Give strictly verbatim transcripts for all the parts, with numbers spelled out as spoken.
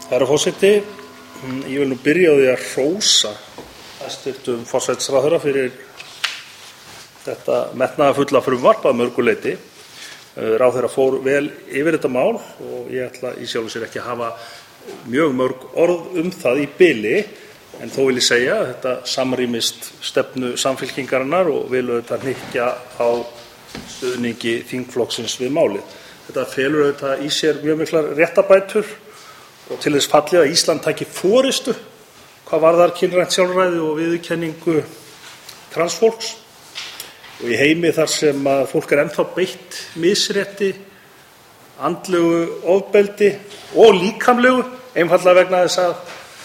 Herra forseti, ég vil nú byrja á því að hrósa hæstvirtum forsætisráðherra fyrir þetta metnaðarfulla frumvarp að mörgu leyti. Ráðherra fór vel yfir þetta mál og ég ætla í sjálfu sér ekki að hafa mjög mörg orð um það í bili, en þó vil ég segja að þetta samrýmist stefnu Samfylkingarinnar og vil auðvitað hnykkja á stuðningi þingflokksins við málið. Þetta felur auðvitað í sér mjög miklar réttarbætur og til þess fallið að Ísland taki forystu hvað varðar kynrænt sjálfræði og viðurkenningu transfólks. Og í heimi þar sem að fólk er ennþá beitt misrétti, andlegu ofbeldi og líkamlegu, einfaldlega vegna þess að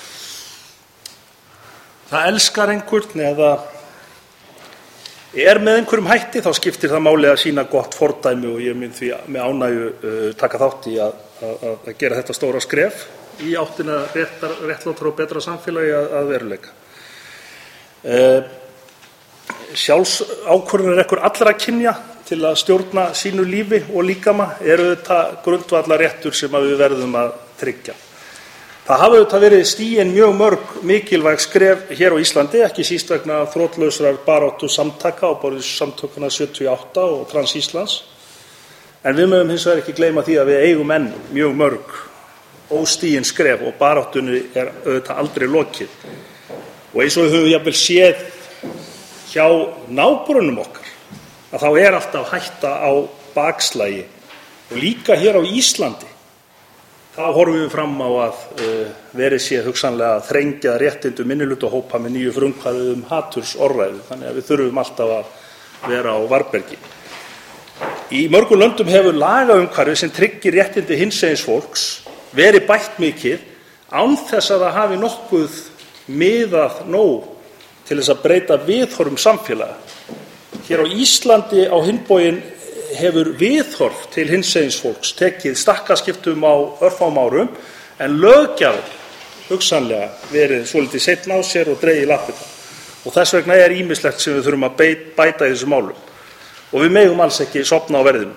það elskar einhvern eða er með einhverjum hætti, þá skiptir það máli að sýna gott fordæmi og ég mun því með ánægju uh, taka þátt í að, að, að gera þetta stóra skref í áttina réttar, réttlátara og betra samfélagi að, að veruleika. Uh, Sjálfsákvörðunarréttur allra kynja til að stjórna sínu lífi og líkama eru þetta grundvallarréttur sem við verðum að tryggja. Það hafa auðvitað verið stigin mjög mörg mikilvæg skref hér á Íslandi, ekki síst vegna þrotlausrar baráttu samtaka á borð við samtökuna sjötíu og átta og Trans Íslands. En við mögum hins vegar ekki gleyma því að við eigum enn mjög mörg óstigin skref og baráttunni er auðvitað aldrei lokið. Og eins og við höfum jafnvel séð hjá nágrönnum okkar, að þá er alltaf hætta á bakslagi. Og líka hér á Íslandi, þá horfum við fram á að uh, verið sé hugsanlega að þrengja réttindum minnihlutahópa með nýju frumkvæði um hatursorðræðu, þannig að við þurfum alltaf að vera á varðbergi. Í mörgum löndum hefur lagaumhverfi sem tryggir réttindi hinsegin fólks verið bætt mikið án þess að það hafi nokkuð miðað nóg til þess að breyta viðhorfum samfélaga. Hér á Íslandi á hinn bóginn hefur viðhorf til hinsegin fólks tekið stakkaskiptum á örfáum árum, en löggjafinn hugsanlega verið svolítið seinna á sér og dregið lappirnar. Og þess vegna er ýmislegt sem við þurfum að bæta í þessum málum. Og við megum alls ekki sofna á verðinum.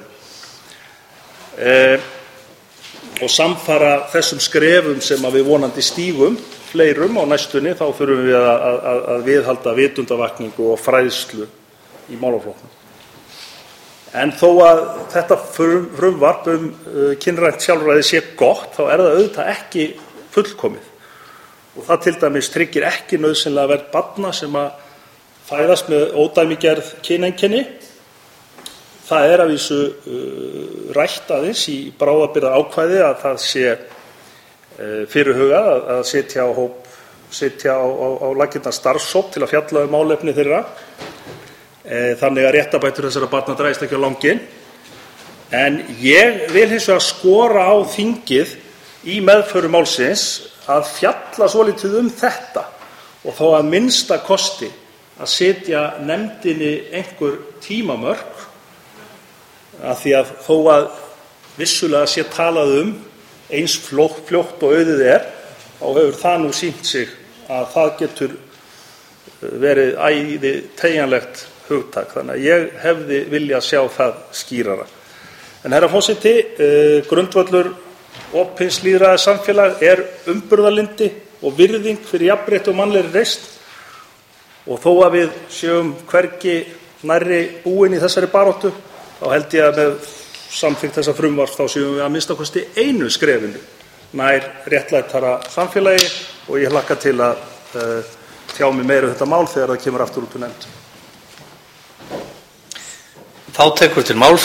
Eh, og samfara þessum skrefum sem að við vonandi stígum fleirum á næstunni, þá þurfum við að, að, að viðhalda vitundavakningu og fræðslu í málaflokknum. En þó að þetta frumvarp um uh, kynrænt sjálfræði sé gott, þá er það auðvitað ekki fullkomið. Og það til dæmis tryggir ekki nauðsynlega vernd barna sem að fæðast með ódæmigerð kyneinkenni. Það er að vísu uh, rætt aðeins í bráðabirgðaákvæði að það sé uh, fyrirhugað að, að setja á, hóp, setja á, á, á laggirnar starfshóp til að fjalla um málefni þeirra. Þannig að réttarbætur þessara barna dragist ekki á langinn. En ég vil hins vegar skora á þingið í meðförum málsins að fjalla svolítið um þetta og þó að minnsta kosti að setja nefndinni einhver tímamörk, af því að þó að vissulega sé talað um eins fljótt og auðið er, þá hefur það nú sýnt sig að það getur verið æði teygjanlegt hugtak, þannig að ég hefði viljað sjá það skýrara. En herra forseti, eh, grundvöllur opins lýðræðis samfélag er umburðarlyndi og virðing fyrir jafnrétti og mannlegri reisn, og þó að við séum hvergi nærri búin í þessari baráttu, þá held ég að með samþykkt þessa frumvarps þá séum við að minnsta kosti einu skrefinu nær réttlætara samfélagi, og ég hlakka til að eh, tjá mig meira um þetta mál þegar það kemur aftur út úr nefnd. Þá tekur til máls